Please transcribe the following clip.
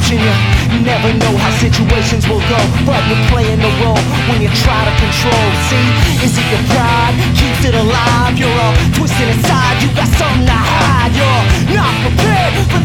approaching you. Never know how situations will go, but you're playing the role when you try to control. See, is it your pride keeps it alive? You're all twisted inside, you got something to hide. You're not prepared for